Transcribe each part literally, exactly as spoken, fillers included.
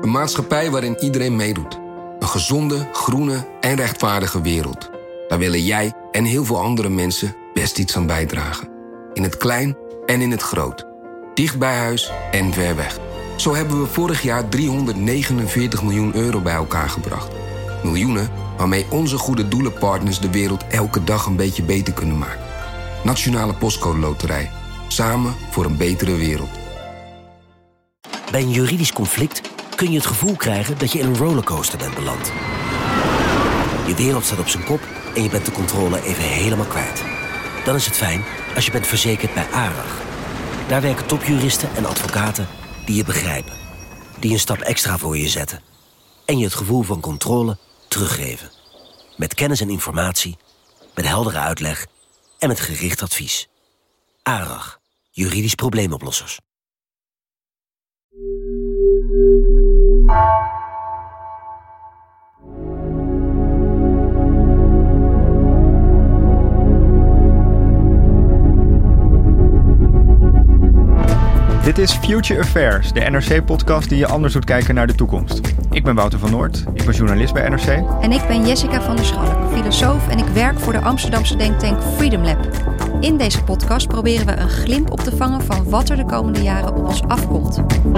Een maatschappij waarin iedereen meedoet. Een gezonde, groene en rechtvaardige wereld. Daar willen jij en heel veel andere mensen best iets aan bijdragen. In het klein en in het groot. Dicht bij huis en ver weg. Zo hebben we vorig jaar driehonderdnegenenveertig miljoen euro bij elkaar gebracht. Miljoenen waarmee onze goede doelenpartners de wereld elke dag een beetje beter kunnen maken. Nationale Postcode Loterij. Samen voor een betere wereld. Bij een juridisch conflict kun je het gevoel krijgen dat je in een rollercoaster bent beland. Je wereld staat op zijn kop en je bent de controle even helemaal kwijt. Dan is het fijn als je bent verzekerd bij ARAG. Daar werken topjuristen en advocaten die je begrijpen. Die een stap extra voor je zetten. En je het gevoel van controle teruggeven. Met kennis en informatie, met heldere uitleg en met gericht advies. ARAG, juridisch probleemoplossers. Dit is Future Affairs, de N R C-podcast die je anders doet kijken naar de toekomst. Ik ben Wouter van Noord, ik ben journalist bij N R C. En ik ben Jessica van der Schalk, filosoof en ik werk voor de Amsterdamse denktank Freedom Lab. In deze podcast proberen we een glimp op te vangen van wat er de komende jaren op ons afkomt.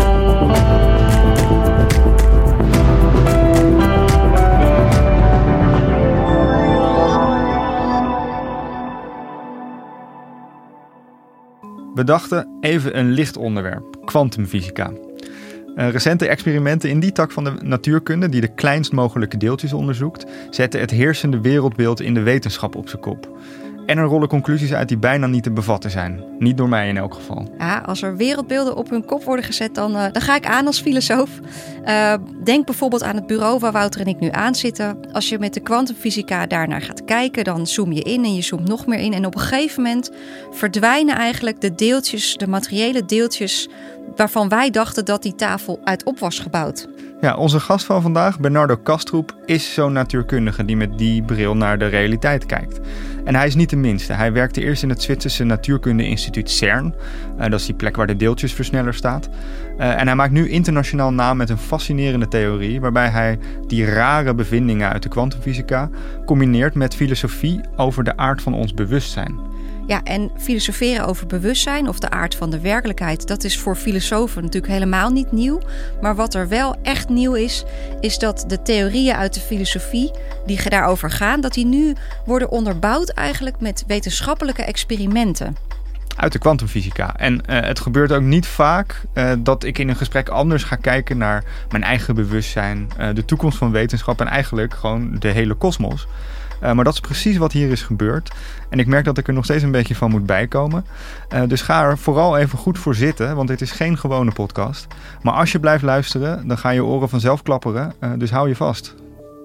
We dachten even een licht onderwerp, kwantumfysica. Uh, recente experimenten in die tak van de natuurkunde, die de kleinst mogelijke deeltjes onderzoekt, zetten het heersende wereldbeeld in de wetenschap op zijn kop. En er rollen conclusies uit die bijna niet te bevatten zijn. Niet door mij in elk geval. Ja, als er wereldbeelden op hun kop worden gezet, dan, uh, dan ga ik aan als filosoof. Uh, denk bijvoorbeeld aan het bureau waar Wouter en ik nu aan zitten. Als je met de kwantumfysica daarnaar gaat kijken, dan zoom je in en je zoomt nog meer in. En op een gegeven moment verdwijnen eigenlijk de deeltjes, de materiële deeltjes, waarvan wij dachten dat die tafel uit op was gebouwd. Ja, onze gast van vandaag, Bernardo Kastrup, is zo'n natuurkundige die met die bril naar de realiteit kijkt. En hij is niet de minste. Hij werkte eerst in het Zwitserse natuurkunde-instituut CERN. Uh, dat is die plek waar de deeltjesversneller staat. Uh, en hij maakt nu internationaal naam met een fascinerende theorie, waarbij hij die rare bevindingen uit de kwantumfysica combineert met filosofie over de aard van ons bewustzijn. Ja, en filosoferen over bewustzijn of de aard van de werkelijkheid, dat is voor filosofen natuurlijk helemaal niet nieuw. Maar wat er wel echt nieuw is, is dat de theorieën uit de filosofie die daarover gaan, dat die nu worden onderbouwd eigenlijk met wetenschappelijke experimenten. Uit de kwantumfysica. En uh, het gebeurt ook niet vaak uh, dat ik in een gesprek anders ga kijken naar mijn eigen bewustzijn, uh, de toekomst van wetenschap en eigenlijk gewoon de hele kosmos. Uh, maar dat is precies wat hier is gebeurd. En ik merk dat ik er nog steeds een beetje van moet bijkomen. Uh, dus ga er vooral even goed voor zitten, want dit is geen gewone podcast. Maar als je blijft luisteren, dan gaan je oren vanzelf klapperen. Uh, dus hou je vast.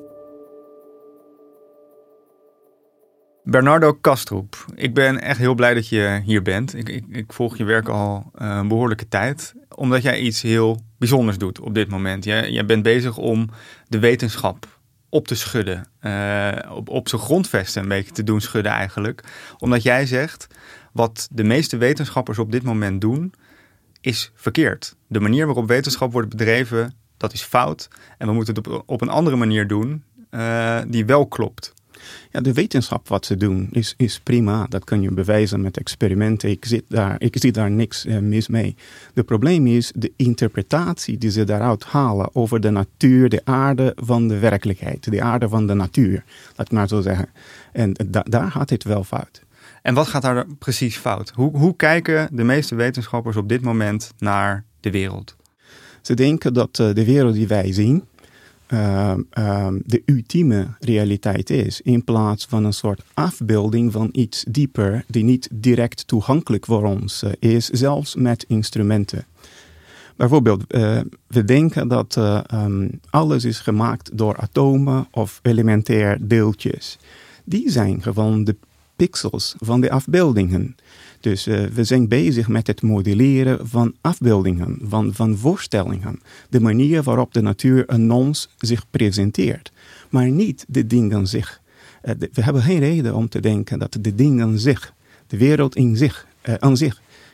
Bernardo Kastrup, ik ben echt heel blij dat je hier bent. Ik, ik, ik volg je werk al uh, een behoorlijke tijd, omdat jij iets heel bijzonders doet op dit moment. Jij, jij bent bezig om de wetenschap op te schudden, uh, op, op zijn grondvesten een beetje te doen schudden eigenlijk. Omdat jij zegt, wat de meeste wetenschappers op dit moment doen, is verkeerd. De manier waarop wetenschap wordt bedreven, dat is fout. En we moeten het op, op een andere manier doen, uh, die wel klopt. Ja, de wetenschap wat ze doen is, is prima. Dat kun je bewijzen met experimenten. Ik, zit daar, ik zie daar niks uh, mis mee. Het probleem is de interpretatie die ze daaruit halen over de natuur, de aarde van de werkelijkheid. De aarde van de natuur, laat ik maar zo zeggen. En da, daar gaat het wel fout. En wat gaat daar precies fout? Hoe, hoe kijken de meeste wetenschappers op dit moment naar de wereld? Ze denken dat uh, de wereld die wij zien Uh, uh, de ultieme realiteit is, in plaats van een soort afbeelding van iets dieper die niet direct toegankelijk voor ons uh, is, zelfs met instrumenten. Bijvoorbeeld, uh, we denken dat uh, um, alles is gemaakt door atomen of elementair deeltjes. Die zijn gewoon de pixels van de afbeeldingen. Dus uh, we zijn bezig met het modelleren van afbeeldingen, van, van voorstellingen. De manier waarop de natuur aan ons zich presenteert. Maar niet de ding aan zich. Uh, de, we hebben geen reden om te denken dat de ding aan zich, de wereld in zich, uh, aan zich,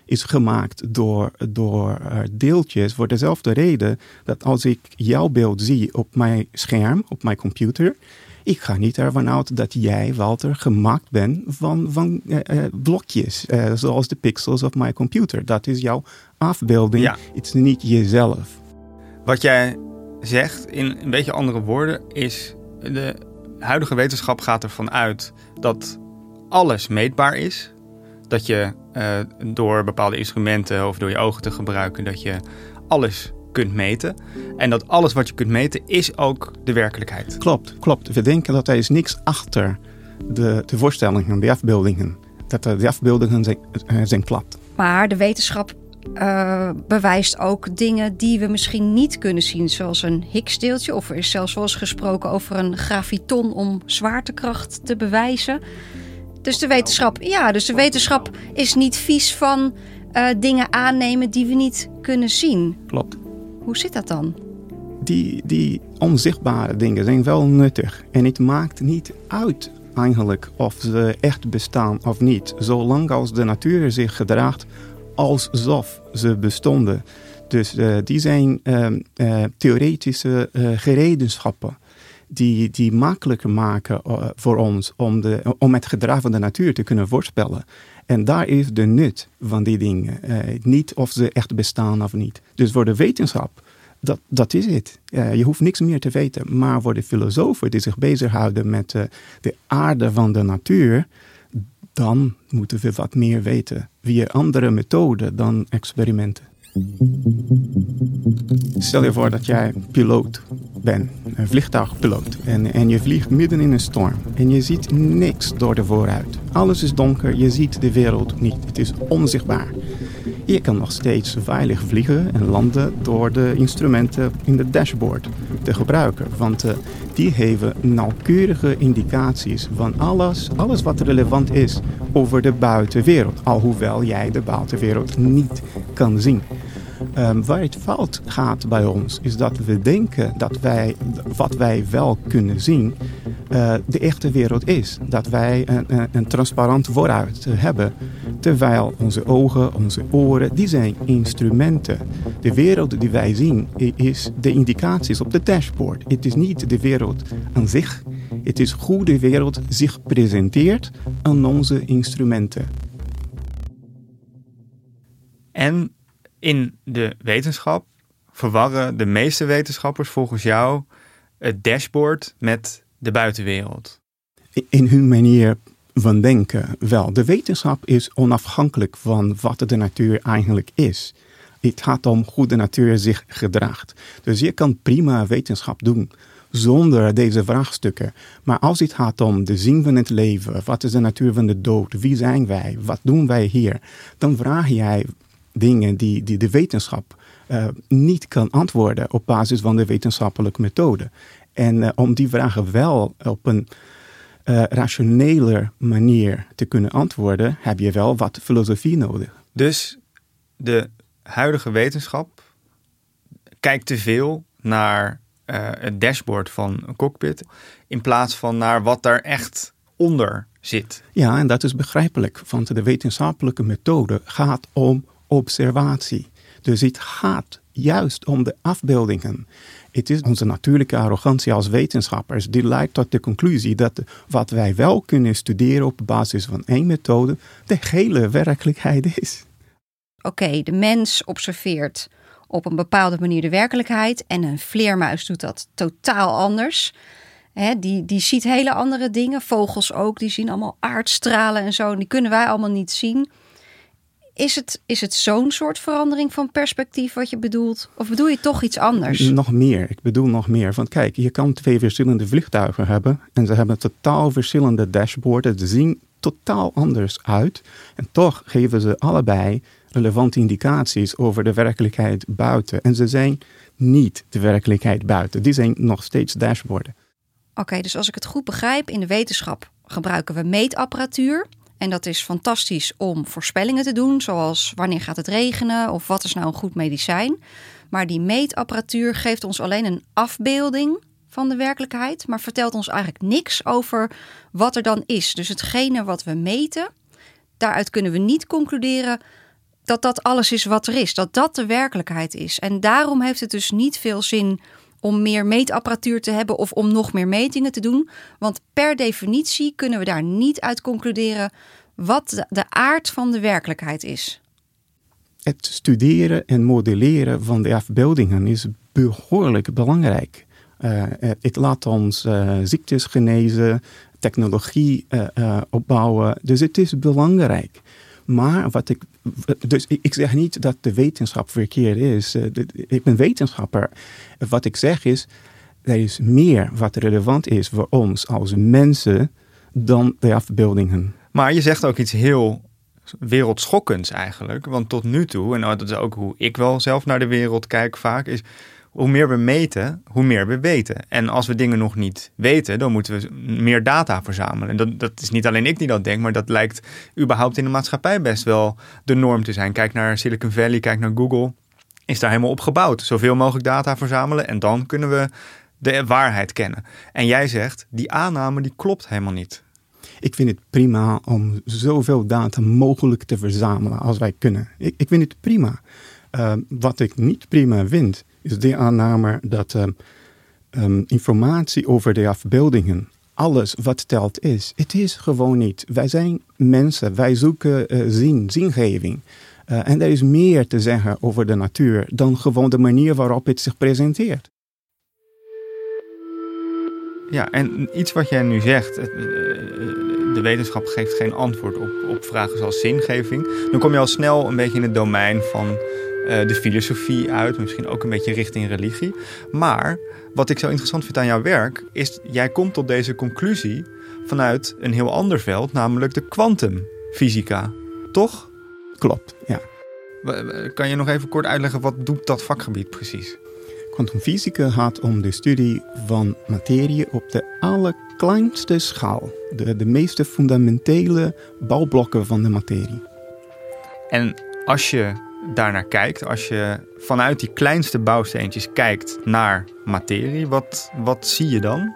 is gemaakt door, door uh, deeltjes voor dezelfde reden dat als ik jouw beeld zie op mijn scherm, op mijn computer, ik ga niet ervan uit dat jij, Walter, gemaakt bent van, van uh, uh, blokjes, uh, zoals de pixels op mijn computer. Dat is jouw afbeelding, ja. Het is niet jezelf. Wat jij zegt, in een beetje andere woorden, is de huidige wetenschap gaat ervan uit dat alles meetbaar is. Dat je uh, door bepaalde instrumenten of door je ogen te gebruiken, dat je alles kunt meten. En dat alles wat je kunt meten is ook de werkelijkheid. Klopt, klopt. We denken dat er is niks achter de, de voorstellingen, de afbeeldingen. Dat de afbeeldingen zijn, uh, zijn plat. Maar de wetenschap uh, bewijst ook dingen die we misschien niet kunnen zien. Zoals een Higgsdeeltje. Of er is zelfs wel eens gesproken over een graviton om zwaartekracht te bewijzen. Dus de wetenschap, ja, dus de wetenschap is niet vies van uh, dingen aannemen die we niet kunnen zien. Klopt. Hoe zit dat dan? Die, die onzichtbare dingen zijn wel nuttig. En het maakt niet uit eigenlijk of ze echt bestaan of niet. Zolang als de natuur zich gedraagt alsof ze bestonden. Dus uh, die zijn uh, uh, theoretische uh, gereedenschappen. Die, die makkelijker maken uh, voor ons om, de, om het gedrag van de natuur te kunnen voorspellen. En daar is de nut van die dingen. Uh, niet of ze echt bestaan of niet. Dus voor de wetenschap, dat, dat is het. Uh, je hoeft niks meer te weten. Maar voor de filosofen die zich bezighouden met uh, de aarde van de natuur, dan moeten we wat meer weten. Via andere methoden dan experimenten. Stel je voor dat jij piloot bent, een vliegtuigpiloot. En, en je vliegt midden in een storm. En je ziet niks door de vooruit. Alles is donker, je ziet de wereld niet. Het is onzichtbaar. Je kan nog steeds veilig vliegen en landen door de instrumenten in de dashboard te gebruiken. Want uh, die geven nauwkeurige indicaties van alles, alles wat relevant is over de buitenwereld. Alhoewel jij de buitenwereld niet kan zien. Um, waar het fout gaat bij ons is dat we denken dat wij, wat wij wel kunnen zien, uh, de echte wereld is. Dat wij een, een, een transparant vooruit hebben. Terwijl onze ogen, onze oren, die zijn instrumenten. De wereld die wij zien is de indicaties op de dashboard. Het is niet de wereld aan zich. Het is hoe de wereld zich presenteert aan onze instrumenten. En in de wetenschap verwarren de meeste wetenschappers volgens jou het dashboard met de buitenwereld. In hun manier van denken wel. De wetenschap is onafhankelijk van wat de natuur eigenlijk is. Het gaat om hoe de natuur zich gedraagt. Dus je kan prima wetenschap doen zonder deze vraagstukken. Maar als het gaat om de zin van het leven, wat is de natuur van de dood, wie zijn wij, wat doen wij hier, dan vraag jij dingen die, die de wetenschap uh, niet kan antwoorden op basis van de wetenschappelijke methode. En uh, om die vragen wel op een uh, rationele manier te kunnen antwoorden, heb je wel wat filosofie nodig. Dus de huidige wetenschap kijkt te veel naar uh, het dashboard van een cockpit, in plaats van naar wat daar echt onder zit. Ja, en dat is begrijpelijk, want de wetenschappelijke methode gaat om observatie. Dus het gaat juist om de afbeeldingen. Het is onze natuurlijke arrogantie als wetenschappers die leidt tot de conclusie dat wat wij wel kunnen studeren op basis van één methode de hele werkelijkheid is. Oké, okay, de mens observeert op een bepaalde manier de werkelijkheid en een vleermuis doet dat totaal anders. He, die, die ziet hele andere dingen, vogels ook, die zien allemaal aardstralen en zo, en die kunnen wij allemaal niet zien. Is het, is het zo'n soort verandering van perspectief wat je bedoelt? Of bedoel je toch iets anders? Nog meer. Ik bedoel nog meer. Want kijk, je kan twee verschillende vliegtuigen hebben. En ze hebben totaal verschillende dashboards. Ze zien totaal anders uit. En toch geven ze allebei relevante indicaties over de werkelijkheid buiten. En ze zijn niet de werkelijkheid buiten. Die zijn nog steeds dashboarden. Oké, okay, dus als ik het goed begrijp, in de wetenschap gebruiken we meetapparatuur. En dat is fantastisch om voorspellingen te doen, zoals wanneer gaat het regenen of wat is nou een goed medicijn. Maar die meetapparatuur geeft ons alleen een afbeelding van de werkelijkheid, maar vertelt ons eigenlijk niks over wat er dan is. Dus hetgene wat we meten, daaruit kunnen we niet concluderen dat dat alles is wat er is. Dat dat de werkelijkheid is. En daarom heeft het dus niet veel zin om meer meetapparatuur te hebben of om nog meer metingen te doen. Want per definitie kunnen we daar niet uit concluderen wat de, de aard van de werkelijkheid is. Het studeren en modelleren van de afbeeldingen is behoorlijk belangrijk. Uh, het laat ons uh, ziektes genezen, technologie uh, uh, opbouwen. Dus het is belangrijk. Maar wat ik, dus ik zeg niet dat de wetenschap verkeerd is. Uh, de, ik ben wetenschapper. Wat ik zeg is, er is meer wat relevant is voor ons als mensen dan de afbeeldingen. Maar je zegt ook iets heel wereldschokkends eigenlijk. Want tot nu toe, en dat is ook hoe ik wel zelf naar de wereld kijk vaak, is hoe meer we meten, hoe meer we weten. En als we dingen nog niet weten, dan moeten we meer data verzamelen. En dat, dat is niet alleen ik die dat denk, maar dat lijkt überhaupt in de maatschappij best wel de norm te zijn. Kijk naar Silicon Valley, kijk naar Google. Is daar helemaal op gebouwd. Zoveel mogelijk data verzamelen en dan kunnen we de waarheid kennen. En jij zegt, die aanname die klopt helemaal niet. Ik vind het prima om zoveel data mogelijk te verzamelen als wij kunnen. Ik, ik vind het prima. Uh, wat ik niet prima vind, is de aanname dat uh, um, informatie over de afbeeldingen, alles wat telt is. Het is gewoon niet. Wij zijn mensen, wij zoeken uh, zin, zingeving. Uh, en er is meer te zeggen over de natuur dan gewoon de manier waarop het zich presenteert. Ja, en iets wat jij nu zegt, de wetenschap geeft geen antwoord op, op vragen zoals zingeving. Dan kom je al snel een beetje in het domein van uh, de filosofie uit, misschien ook een beetje richting religie. Maar wat ik zo interessant vind aan jouw werk, is jij komt tot deze conclusie vanuit een heel ander veld, namelijk de kwantumfysica, toch? Klopt, ja. Kan je nog even kort uitleggen, wat doet dat vakgebied precies? Kwantumfysica gaat om de studie van materie op de allerkleinste schaal. De, de meeste fundamentele bouwblokken van de materie. En als je daarnaar kijkt, als je vanuit die kleinste bouwsteentjes kijkt naar materie, wat, wat zie je dan?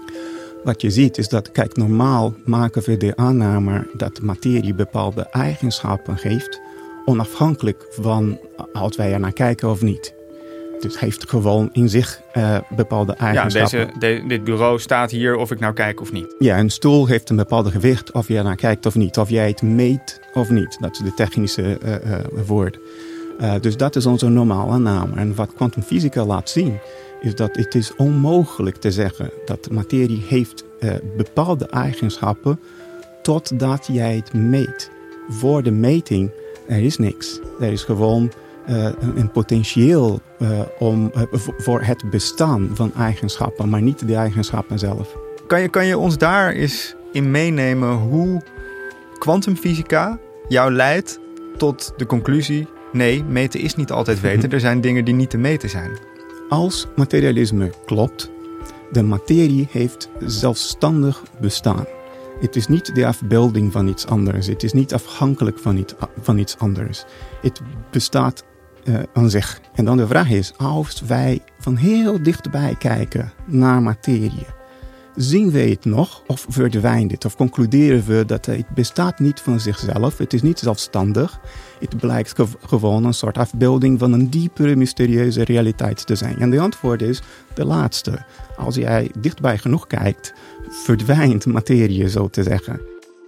Wat je ziet is dat, kijk, normaal maken we de aanname dat materie bepaalde eigenschappen geeft, onafhankelijk van of wij er naar kijken of niet. Dus het heeft gewoon in zich uh, bepaalde eigenschappen. Ja, deze, de, dit bureau staat hier of ik nou kijk of niet. Ja, een stoel heeft een bepaald gewicht of je er naar kijkt of niet. Of jij het meet of niet. Dat is de technische uh, uh, woord. Uh, dus dat is onze normale aanname. En wat kwantumfysica laat zien, is dat het is onmogelijk te zeggen dat materie heeft uh, bepaalde eigenschappen totdat jij het meet. Voor de meting, er is niks. Er is gewoon Uh, een, een potentieel uh, om, uh, voor het bestaan van eigenschappen, maar niet de eigenschappen zelf. Kan je, kan je ons daar eens in meenemen hoe kwantumfysica jou leidt tot de conclusie, nee, meten is niet altijd weten. Er zijn dingen die niet te meten zijn. Als materialisme klopt, de materie heeft zelfstandig bestaan. Het is niet de afbeelding van iets anders. Het is niet afhankelijk van iets, van iets anders. Het bestaat uh, aan zich. En dan de vraag is, als wij van heel dichtbij kijken naar materie, zien we het nog of verdwijnt het? Of concluderen we dat het bestaat niet van zichzelf, het is niet zelfstandig. Het blijkt ge- gewoon een soort afbeelding van een diepere, mysterieuze realiteit te zijn. En de antwoord is de laatste. Als jij dichtbij genoeg kijkt, verdwijnt materie, zo te zeggen.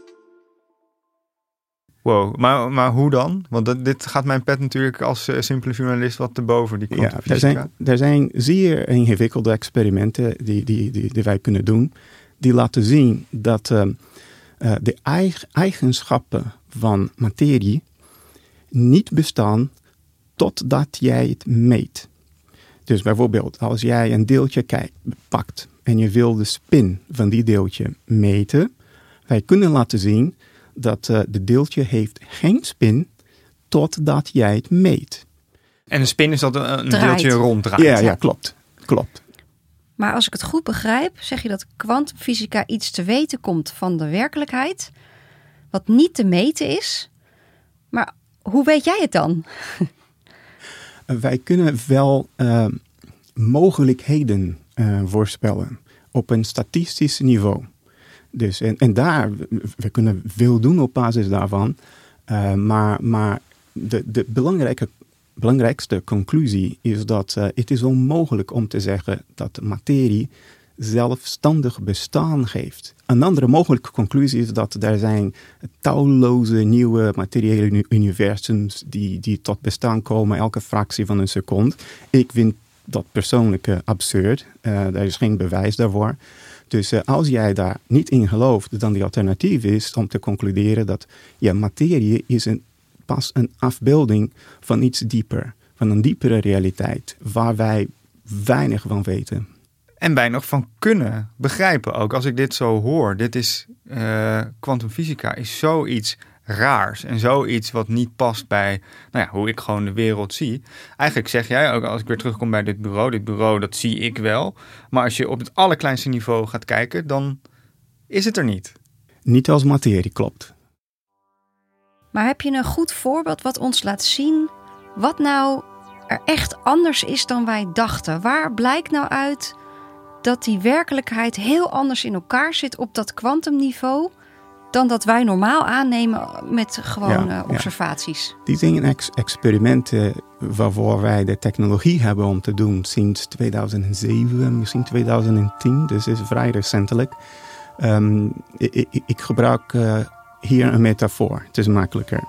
Wow, maar, maar hoe dan? Want dat, dit gaat mijn pet natuurlijk als uh, simpele journalist wat te boven, die kwantumfysica. Ja, er zijn, er zijn zeer ingewikkelde experimenten die, die, die, die wij kunnen doen. Die laten zien dat uh, uh, de eigenschappen van materie niet bestaan totdat jij het meet. Dus bijvoorbeeld, als jij een deeltje kijkt, pakt en je wil de spin van die deeltje meten, wij kunnen laten zien dat uh, de deeltje heeft geen spin totdat jij het meet. En een spin is dat een, een Draait. deeltje ronddraait. Ja, ja, klopt. klopt. Maar als ik het goed begrijp, zeg je dat kwantumfysica iets te weten komt van de werkelijkheid, wat niet te meten is. Maar hoe weet jij het dan? Wij kunnen wel uh, mogelijkheden uh, voorspellen op een statistisch niveau. Dus, en, en daar, we kunnen veel doen op basis daarvan. Uh, maar, maar de, de belangrijke, belangrijkste conclusie is dat uh, het is onmogelijk om te zeggen dat de materie zelfstandig bestaan heeft. Een andere mogelijke conclusie is dat er zijn talloze nieuwe materiële universums die, die tot bestaan komen elke fractie van een seconde. Ik vind dat persoonlijk uh, absurd. Uh, er is geen bewijs daarvoor. Dus uh, als jij daar niet in gelooft, dan de alternatief is om te concluderen dat ja, materie is een, pas een afbeelding van iets dieper. Van een diepere realiteit waar wij weinig van weten. En weinig van kunnen begrijpen ook. Als ik dit zo hoor, dit is kwantumfysica uh, is zoiets raars en zoiets wat niet past bij nou ja, hoe ik gewoon de wereld zie. Eigenlijk zeg jij ook, als ik weer terugkom bij dit bureau, dit bureau dat zie ik wel. Maar als je op het allerkleinste niveau gaat kijken, dan is het er niet. Niet als materie, klopt. Maar heb je een goed voorbeeld wat ons laat zien wat nou er echt anders is dan wij dachten? Waar blijkt nou uit dat die werkelijkheid heel anders in elkaar zit op dat kwantumniveau dan dat wij normaal aannemen met gewone ja, observaties? Ja. Die zijn ex- experimenten waarvoor wij de technologie hebben om te doen sinds tweeduizend zeven, misschien tweeduizend tien. Dus is vrij recentelijk. Um, ik, ik, ik gebruik uh, hier een metafoor. Het is makkelijker.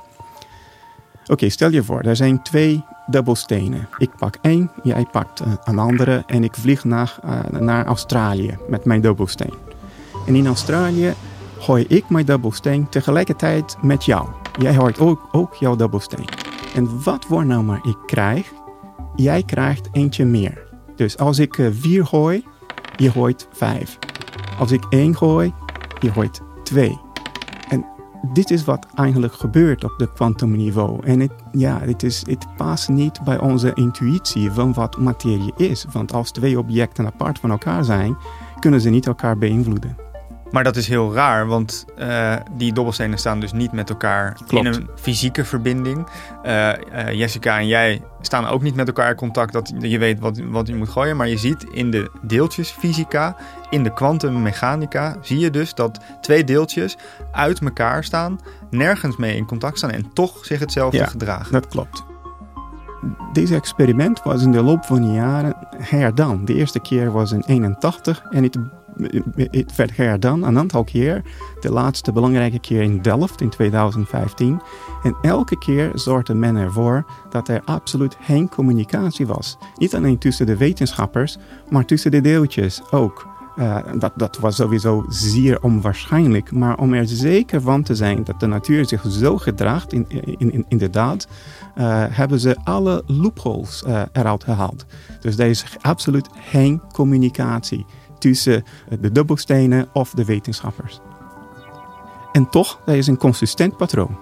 Oké, okay, stel je voor, er zijn twee dubbelstenen. Ik pak één, jij pakt uh, een andere en ik vlieg naar, uh, naar Australië met mijn dubbelsteen. En in Australië gooi ik mijn dubbelsteen tegelijkertijd met jou. Jij gooit ook, ook jouw dubbelsteen. En wat voor nou maar ik krijg, jij krijgt eentje meer. Dus als ik uh, vier gooi, je gooit vijf. Als ik één gooi, je gooit twee. En dit is wat eigenlijk gebeurt op de kwantumniveau. En het, ja, het, is, het past niet bij onze intuïtie van wat materie is. Want als twee objecten apart van elkaar zijn, kunnen ze niet elkaar beïnvloeden. Maar dat is heel raar, want uh, die dobbelstenen staan dus niet met elkaar Klopt. in een fysieke verbinding. Uh, uh, Jessica en jij staan ook niet met elkaar in contact dat je weet wat, wat je moet gooien. Maar je ziet in de deeltjesfysica, in de kwantummechanica, zie je dus dat twee deeltjes uit elkaar staan, nergens mee in contact staan en toch zich hetzelfde ja, gedragen. Dat klopt. Deze experiment was in de loop van de jaren herdaan. De eerste keer was in eenentachtig en het Het werd herdaan een aantal keer. De laatste belangrijke keer in Delft in tweeduizend vijftien. En elke keer zorgde men ervoor dat er absoluut geen communicatie was. Niet alleen tussen de wetenschappers, maar tussen de deeltjes ook. Uh, dat, dat was sowieso zeer onwaarschijnlijk. Maar om er zeker van te zijn dat de natuur zich zo gedraagt, in, in, in, inderdaad, uh, hebben ze alle loopholes uh, eruit gehaald. Dus er is absoluut geen communicatie tussen de dubbelstenen of de wetenschappers. En toch, er is een consistent patroon.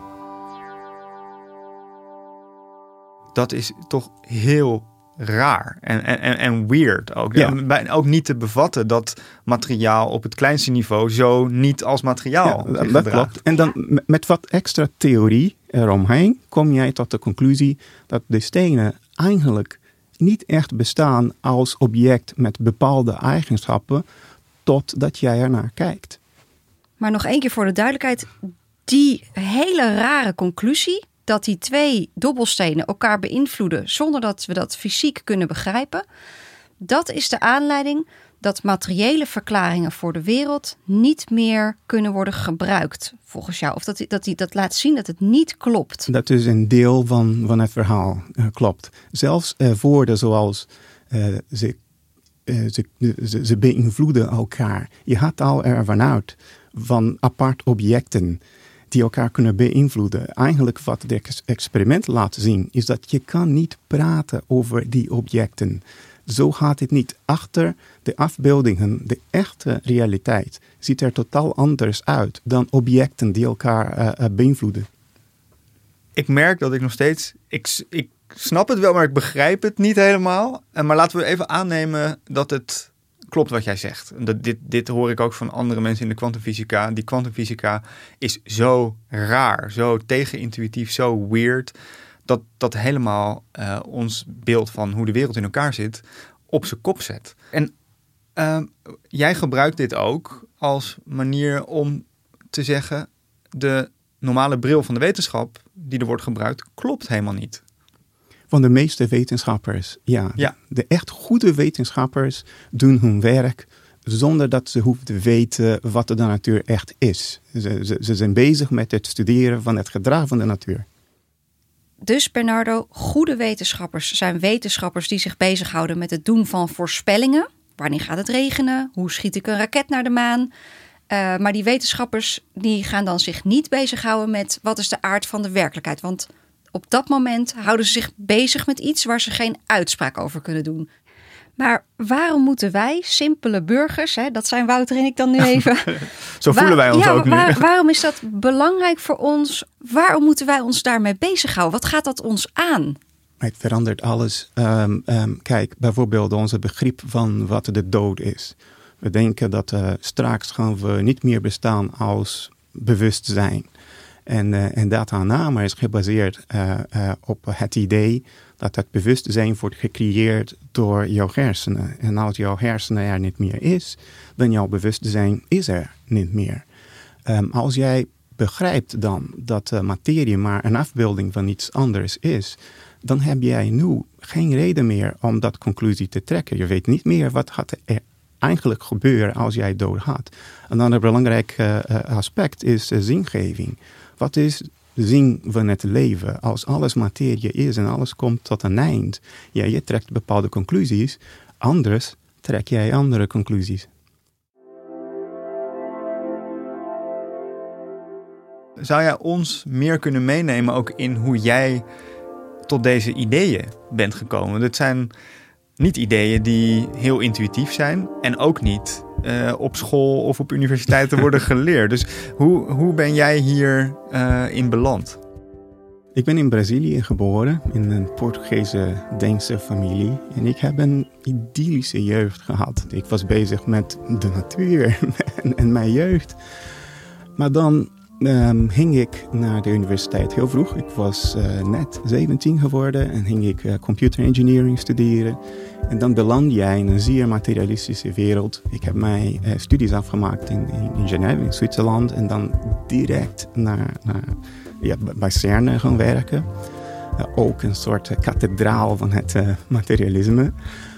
Dat is toch heel raar en, en, en weird ook. Ja. Ook niet te bevatten dat materiaal op het kleinste niveau zo niet als materiaal ja, dat klopt. En dan met wat extra theorie eromheen kom jij tot de conclusie dat de stenen eigenlijk niet echt bestaan als object met bepaalde eigenschappen totdat jij ernaar kijkt. Maar nog één keer voor de duidelijkheid. Die hele rare conclusie dat die twee dobbelstenen elkaar beïnvloeden zonder dat we dat fysiek kunnen begrijpen. Dat is de aanleiding dat materiële verklaringen voor de wereld niet meer kunnen worden gebruikt volgens jou. Of dat, dat, dat, dat laat zien dat het niet klopt. Dat is een deel van, van het verhaal, uh, klopt. Zelfs uh, woorden zoals uh, ze, uh, ze, ze, ze beïnvloeden elkaar. Je gaat al ervan uit van apart objecten die elkaar kunnen beïnvloeden. Eigenlijk wat het experiment laat zien is dat je kan niet praten over die objecten. Zo gaat het niet. Achter de afbeeldingen, de echte realiteit, ziet er totaal anders uit dan objecten die elkaar uh, beïnvloeden. Ik merk dat ik nog steeds... Ik, ik snap het wel, maar ik begrijp het niet helemaal. Maar laten we even aannemen dat het klopt wat jij zegt. Dat dit, dit hoor ik ook van andere mensen in de kwantumfysica. Die kwantumfysica is zo raar, zo tegenintuïtief, zo weird, dat dat helemaal uh, ons beeld van hoe de wereld in elkaar zit op zijn kop zet. En uh, jij gebruikt dit ook als manier om te zeggen, de normale bril van de wetenschap die er wordt gebruikt klopt helemaal niet. Van de meeste wetenschappers, ja. ja. De echt goede wetenschappers doen hun werk zonder dat ze hoeven te weten wat de natuur echt is. Ze, ze, ze zijn bezig met het studeren van het gedrag van de natuur. Dus Bernardo, goede wetenschappers zijn wetenschappers die zich bezighouden met het doen van voorspellingen. Wanneer gaat het regenen? Hoe schiet ik een raket naar de maan? Uh, maar die wetenschappers die gaan dan zich niet bezighouden met wat is de aard van de werkelijkheid. Want op dat moment houden ze zich bezig met iets waar ze geen uitspraak over kunnen doen. Maar waarom moeten wij, simpele burgers, hè, dat zijn Wouter en ik dan nu even. Zo voelen wij ons ja, ook nu. Waar, waarom is dat belangrijk voor ons? Waarom moeten wij ons daarmee bezighouden? Wat gaat dat ons aan? Het verandert alles. Um, um, kijk, bijvoorbeeld onze begrip van wat de dood is. We denken dat uh, straks gaan we niet meer bestaan als bewustzijn. En, uh, en dat aanname is gebaseerd uh, uh, op het idee dat het bewustzijn wordt gecreëerd door jouw hersenen. En als jouw hersenen er niet meer is, dan jouw bewustzijn is er niet meer. Um, als jij begrijpt dan dat uh, materie maar een afbeelding van iets anders is, dan heb jij nu geen reden meer om dat conclusie te trekken. Je weet niet meer wat gaat er eigenlijk gebeuren als jij dood gaat. Een ander belangrijk uh, aspect is uh, zingeving. Wat is de zin van het leven? Als alles materie is en alles komt tot een eind, ja, je trekt bepaalde conclusies, anders trek jij andere conclusies. Zou jij ons meer kunnen meenemen ook in hoe jij tot deze ideeën bent gekomen? Dit zijn niet ideeën die heel intuïtief zijn en ook niet uh, op school of op universiteiten worden geleerd. Dus hoe, hoe ben jij hier uh, in beland? Ik ben in Brazilië geboren, in een Portugese-Deense familie. En ik heb een idyllische jeugd gehad. Ik was bezig met de natuur en, en mijn jeugd. Maar dan um, ging ik naar de universiteit heel vroeg. Ik was uh, net zeventien geworden en ging ik uh, computer engineering studeren. En dan beland jij in een zeer materialistische wereld. Ik heb mijn uh, studies afgemaakt in, in, in Genève, in Zwitserland. En dan direct naar, naar, ja, bij CERN gaan werken. Uh, ook een soort uh, kathedraal van het uh, materialisme.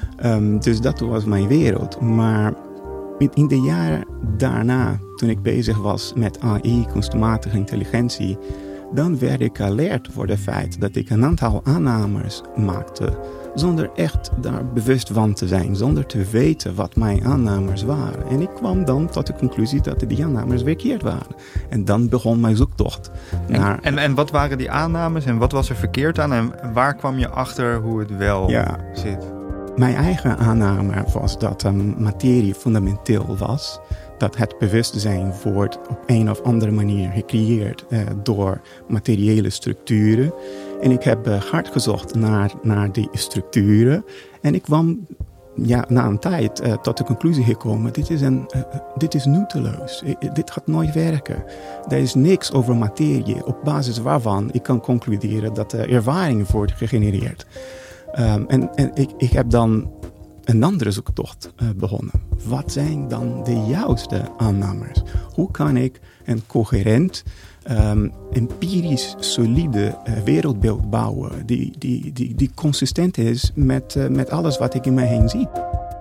Um, dus dat was mijn wereld. Maar in de jaren daarna, toen ik bezig was met A I, kunstmatige intelligentie, dan werd ik alert voor het feit dat ik een aantal aannames maakte zonder echt daar bewust van te zijn, zonder te weten wat mijn aannames waren. En ik kwam dan tot de conclusie dat die aannames verkeerd waren. En dan begon mijn zoektocht naar... En, en, en wat waren die aannames en wat was er verkeerd aan en waar kwam je achter hoe het wel ja. zit? Mijn eigen aanname was dat um, materie fundamenteel was. Dat het bewustzijn wordt op een of andere manier gecreëerd uh, door materiële structuren. En ik heb uh, hard gezocht naar, naar die structuren. En ik kwam ja, na een tijd uh, tot de conclusie gekomen, dit is, een, uh, dit is nutteloos. I, dit gaat nooit werken. Er is niks over materie op basis waarvan ik kan concluderen dat de ervaring wordt gegenereerd. Um, en en ik, ik heb dan een andere zoektocht uh, begonnen. Wat zijn dan de juiste aannames? Hoe kan ik een coherent, um, empirisch solide uh, wereldbeeld bouwen die, die, die, die consistent is met, uh, met alles wat ik in mij heen zie?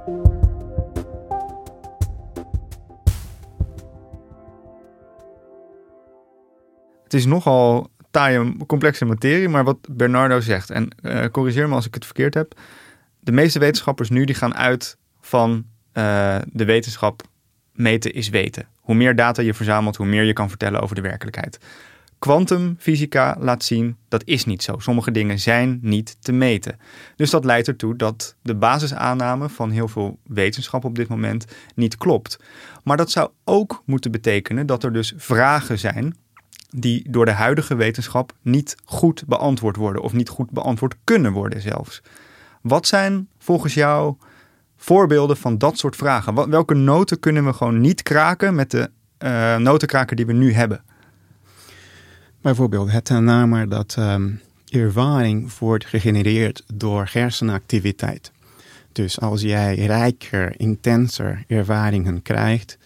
Het is nogal taaie, complexe materie, maar wat Bernardo zegt, en uh, corrigeer me als ik het verkeerd heb, de meeste wetenschappers nu die gaan uit van uh, de wetenschap meten is weten. Hoe meer data je verzamelt, hoe meer je kan vertellen over de werkelijkheid. Kwantumfysica laat zien, dat is niet zo. Sommige dingen zijn niet te meten. Dus dat leidt ertoe dat de basisaanname van heel veel wetenschap op dit moment niet klopt. Maar dat zou ook moeten betekenen dat er dus vragen zijn die door de huidige wetenschap niet goed beantwoord worden of niet goed beantwoord kunnen worden zelfs. Wat zijn volgens jou voorbeelden van dat soort vragen? Welke noten kunnen we gewoon niet kraken met de uh, notenkraker die we nu hebben? Bijvoorbeeld het aanname dat um, ervaring wordt gegenereerd door hersenactiviteit. Dus als jij rijker, intenser ervaringen krijgt,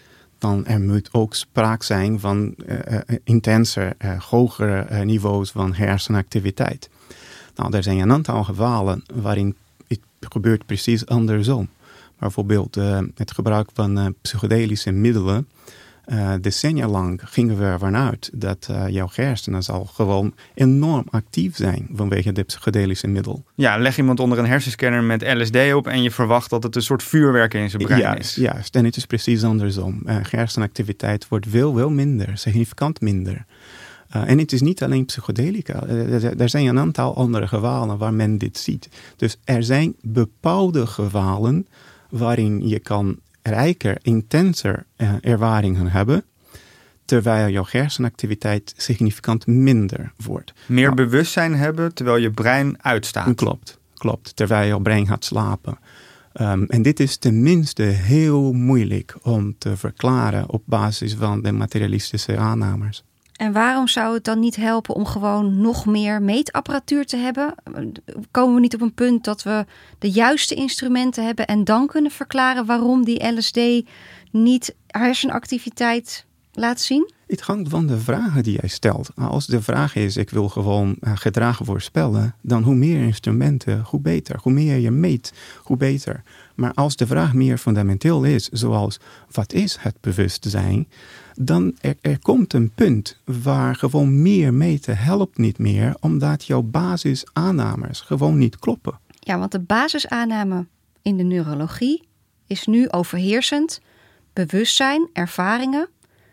dan er moet ook sprake zijn van uh, uh, intenser, uh, hogere uh, niveaus van hersenactiviteit. Nou, er zijn een aantal gevallen waarin het gebeurt precies andersom. Bijvoorbeeld uh, het gebruik van uh, psychedelische middelen. Uh, decennia lang gingen we ervan uit dat uh, jouw hersenen zal gewoon enorm actief zijn vanwege dit psychedelische middel. Ja, leg iemand onder een hersenscanner met L S D op en je verwacht dat het een soort vuurwerk in zijn brein juist, is. Juist, en het is precies andersom. Uh, hersenactiviteit wordt veel, veel minder, significant minder. Uh, en het is niet alleen psychedelica. Uh, er zijn een aantal andere gevallen waar men dit ziet. Dus er zijn bepaalde gevallen waarin je kan rijker, intenser uh, ervaringen hebben, terwijl jouw hersenactiviteit significant minder wordt. Meer nou, bewustzijn hebben terwijl je brein uitstaat. Klopt, klopt. Terwijl jouw brein gaat slapen. Um, en dit is tenminste heel moeilijk om te verklaren op basis van de materialistische aannames. En waarom zou het dan niet helpen om gewoon nog meer meetapparatuur te hebben? Komen we niet op een punt dat we de juiste instrumenten hebben en dan kunnen verklaren waarom die L S D niet hersenactiviteit laat zien? Het hangt van de vragen die jij stelt. Als de vraag is, ik wil gewoon gedrag voorspellen, dan hoe meer instrumenten, hoe beter. Hoe meer je meet, hoe beter. Maar als de vraag meer fundamenteel is, zoals wat is het bewustzijn, dan er, er komt een punt waar gewoon meer meten helpt niet meer, omdat jouw basisaannames gewoon niet kloppen. Ja, want de basisaanname in de neurologie is nu overheersend. Bewustzijn, ervaringen,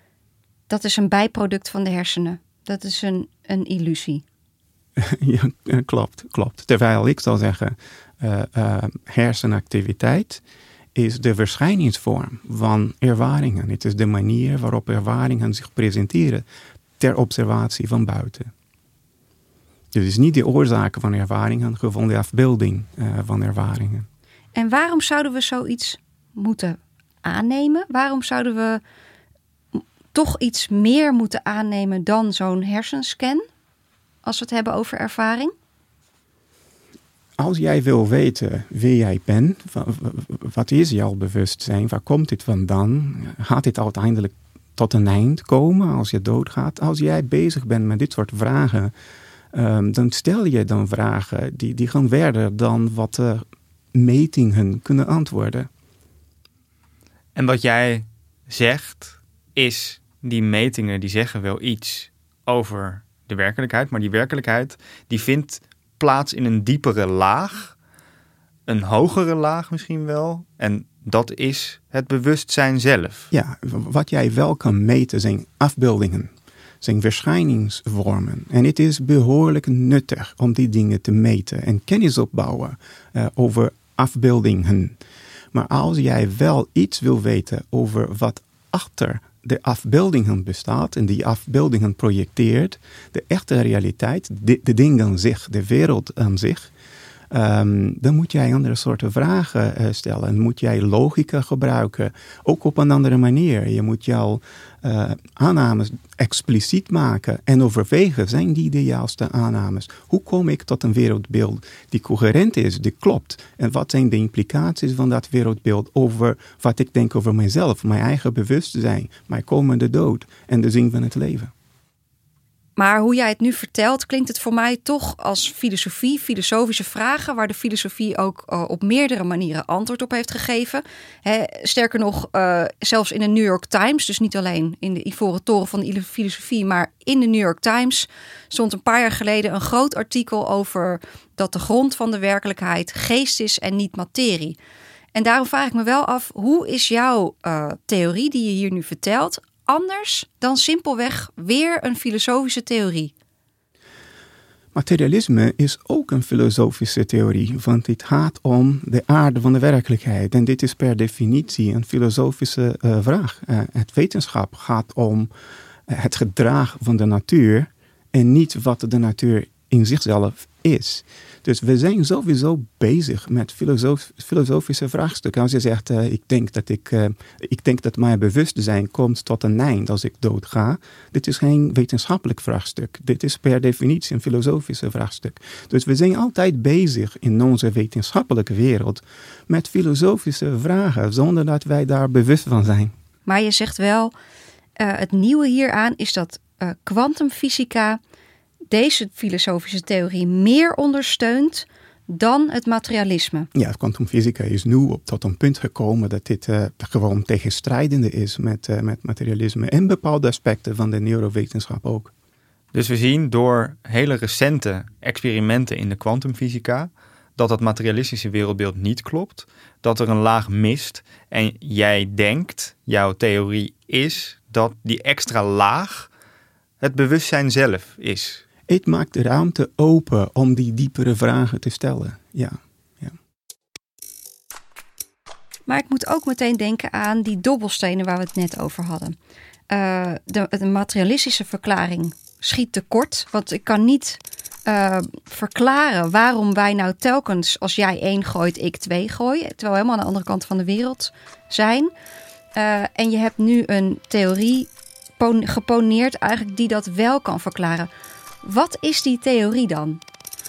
dat is een bijproduct van de hersenen. Dat is een, een illusie. Ja, klopt, klopt. Terwijl ik zou zeggen, uh, uh, hersenactiviteit is de verschijningsvorm van ervaringen. Het is de manier waarop ervaringen zich presenteren ter observatie van buiten. Dus het is niet de oorzaak van ervaringen, gewoon de afbeelding uh, van ervaringen. En waarom zouden we zoiets moeten aannemen? Waarom zouden we toch iets meer moeten aannemen dan zo'n hersenscan, als we het hebben over ervaring? Als jij wil weten wie jij bent, wat is jouw bewustzijn, waar komt dit vandaan? Gaat dit uiteindelijk tot een eind komen als je doodgaat? Als jij bezig bent met dit soort vragen, um, dan stel je dan vragen die, die gaan verder dan wat uh, metingen kunnen antwoorden. En wat jij zegt is, die metingen die zeggen wel iets over de werkelijkheid, maar die werkelijkheid die vindt plaats in een diepere laag, een hogere laag misschien wel, en dat is het bewustzijn zelf. Ja, wat jij wel kan meten zijn afbeeldingen, zijn verschijningsvormen. En het is behoorlijk nuttig om die dingen te meten en kennis opbouwen uh, over afbeeldingen. Maar als jij wel iets wil weten over wat achter de afbeeldingen bestaat en die afbeeldingen projecteert, de echte realiteit, de, de ding aan zich, de wereld aan zich, um, dan moet jij andere soorten vragen uh, stellen. Moet jij logica gebruiken, ook op een andere manier. Je moet jouw uh, aannames expliciet maken en overwegen, zijn die de juiste aannames? Hoe kom ik tot een wereldbeeld die coherent is, die klopt? En wat zijn de implicaties van dat wereldbeeld over wat ik denk over mezelf, mijn eigen bewustzijn, mijn komende dood en de zin van het leven? Maar hoe jij het nu vertelt, klinkt het voor mij toch als filosofie, filosofische vragen, waar de filosofie ook uh, op meerdere manieren antwoord op heeft gegeven. He, sterker nog, uh, zelfs in de New York Times, dus niet alleen in de ivoren toren van de filosofie, maar in de New York Times stond een paar jaar geleden een groot artikel over dat de grond van de werkelijkheid geest is en niet materie. En daarom vraag ik me wel af, hoe is jouw uh, theorie die je hier nu vertelt anders dan simpelweg weer een filosofische theorie? Materialisme is ook een filosofische theorie, want het gaat om de aarde van de werkelijkheid. En dit is per definitie een filosofische uh, vraag. Uh, het wetenschap gaat om uh, het gedrag van de natuur en niet wat de natuur in zichzelf is. Dus we zijn sowieso bezig met filosof, filosofische vraagstukken. Als je zegt, uh, ik, denk dat ik, uh, ik denk dat mijn bewustzijn komt tot een eind als ik doodga. Dit is geen wetenschappelijk vraagstuk. Dit is per definitie een filosofische vraagstuk. Dus we zijn altijd bezig in onze wetenschappelijke wereld met filosofische vragen, zonder dat wij daar bewust van zijn. Maar je zegt wel, uh, het nieuwe hieraan is dat kwantumfysica uh, deze filosofische theorie meer ondersteunt dan het materialisme. Ja, kwantumfysica is nu op tot een punt gekomen dat dit uh, gewoon tegenstrijdende is met, uh, met materialisme en bepaalde aspecten van de neurowetenschap ook. Dus we zien door hele recente experimenten in de kwantumfysica dat het materialistische wereldbeeld niet klopt, dat er een laag mist en jij denkt, jouw theorie is dat die extra laag het bewustzijn zelf is. Het maakt de ruimte open om die diepere vragen te stellen, ja. ja. Maar ik moet ook meteen denken aan die dobbelstenen waar we het net over hadden. Uh, de, de materialistische verklaring schiet tekort, want ik kan niet uh, verklaren waarom wij nou telkens, als jij één gooit, ik twee gooi, terwijl we helemaal aan de andere kant van de wereld zijn. Uh, en je hebt nu een theorie pon- geponeerd eigenlijk die dat wel kan verklaren. Wat is die theorie dan?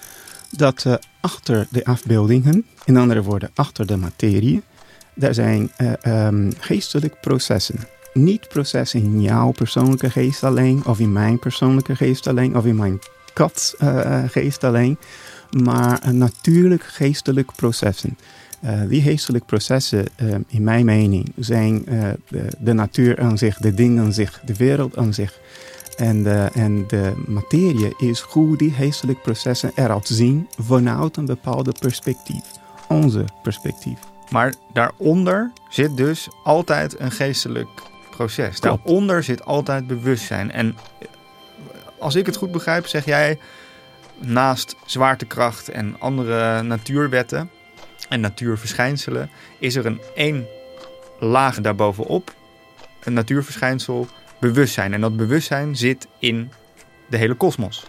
Dat uh, achter de afbeeldingen, in andere woorden achter de materie, daar zijn uh, um, geestelijke processen. Niet processen in jouw persoonlijke geest alleen, of in mijn persoonlijke geest alleen, of in mijn kat uh, geest alleen, maar uh, natuurlijk geestelijke processen. Uh, die geestelijke processen, uh, in mijn mening, zijn uh, de, de natuur aan zich, de dingen aan zich, de wereld aan zich. En de, en de materie is hoe die geestelijke processen eruit zien vanuit een bepaalde perspectief. Onze perspectief. Maar daaronder zit dus altijd een geestelijk proces. Klopt. Daaronder zit altijd bewustzijn. En als ik het goed begrijp, zeg jij, naast zwaartekracht en andere natuurwetten en natuurverschijnselen, is er een één laag daarbovenop, een natuurverschijnsel, bewustzijn. En dat bewustzijn zit in de hele kosmos.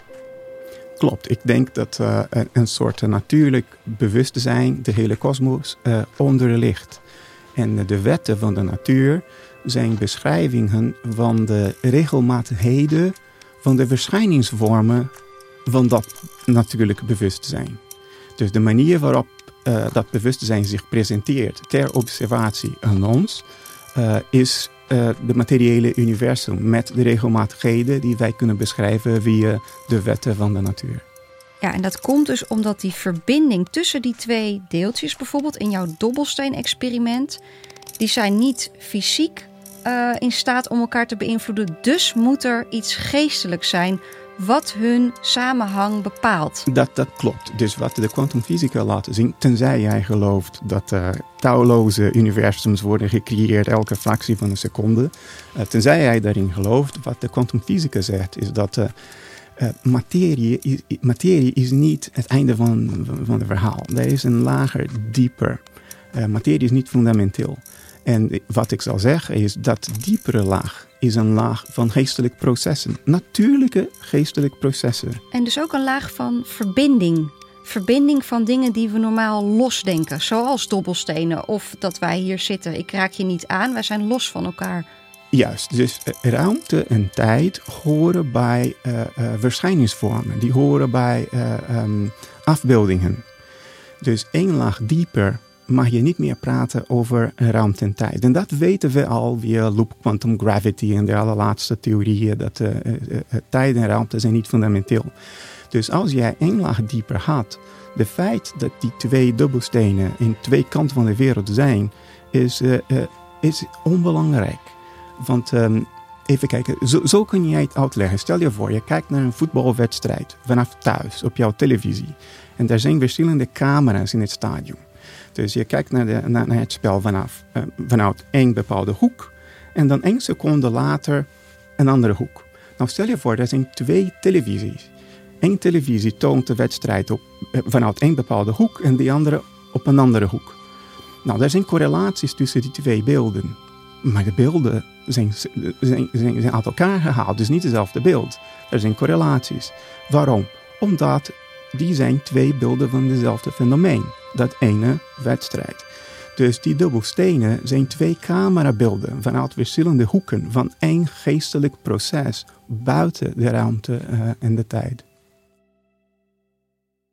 Klopt. Ik denk dat uh, een, een soort natuurlijk bewustzijn de hele kosmos uh, onder ligt. En de wetten van de natuur zijn beschrijvingen van de regelmatigheden van de verschijningsvormen van dat natuurlijke bewustzijn. Dus de manier waarop uh, dat bewustzijn zich presenteert ter observatie aan ons uh, is uh, de materiële universum met de regelmatigheden die wij kunnen beschrijven via de wetten van de natuur. Ja, en dat komt dus omdat die verbinding tussen die twee deeltjes, bijvoorbeeld in jouw dobbelsteen-experiment, die zijn niet fysiek uh, in staat om elkaar te beïnvloeden. Dus moet er iets geestelijks zijn wat hun samenhang bepaalt. Dat, dat klopt. Dus wat de kwantumfysica laat zien, tenzij jij gelooft dat uh, talloze universums worden gecreëerd elke fractie van een seconde, uh, tenzij jij daarin gelooft, wat de kwantumfysica zegt, is dat uh, uh, materie, is, materie is niet het einde van, van het verhaal. Er is een lager, dieper. Uh, materie is niet fundamenteel. En wat ik zal zeggen is dat diepere laag is een laag van geestelijke processen. Natuurlijke geestelijke processen. En dus ook een laag van verbinding. Verbinding van dingen die we normaal losdenken. Zoals dobbelstenen of dat wij hier zitten. Ik raak je niet aan, wij zijn los van elkaar. Juist, dus ruimte en tijd horen bij uh, uh, verschijningsvormen. Die horen bij uh, um, afbeeldingen. Dus één laag dieper mag je niet meer praten over ruimte en tijd. En dat weten we al via loop quantum gravity en de allerlaatste theorieën, dat uh, uh, uh, tijd en ruimte zijn niet fundamenteel. Dus als jij één laag dieper gaat, de feit dat die twee dubbelstenen in twee kanten van de wereld zijn, is, uh, uh, is onbelangrijk. Want um, even kijken, zo, zo kun jij het uitleggen. Stel je voor, je kijkt naar een voetbalwedstrijd vanaf thuis op jouw televisie. En er zijn verschillende camera's in het stadion. Dus je kijkt naar, de, naar, naar het spel vanaf, uh, vanuit één bepaalde hoek. En dan één seconde later een andere hoek. Nou stel je voor, er zijn twee televisies. Eén televisie toont de wedstrijd op, uh, vanuit één bepaalde hoek en die andere op een andere hoek. Nou, er zijn correlaties tussen die twee beelden. Maar de beelden zijn, zijn, zijn, zijn uit elkaar gehaald, dus niet hetzelfde beeld. Er zijn correlaties. Waarom? Omdat die zijn twee beelden van dezelfde fenomeen. Dat ene wedstrijd. Dus die dubbelstenen zijn twee camerabeelden vanuit verschillende hoeken van één geestelijk proces buiten de ruimte uh, en de tijd.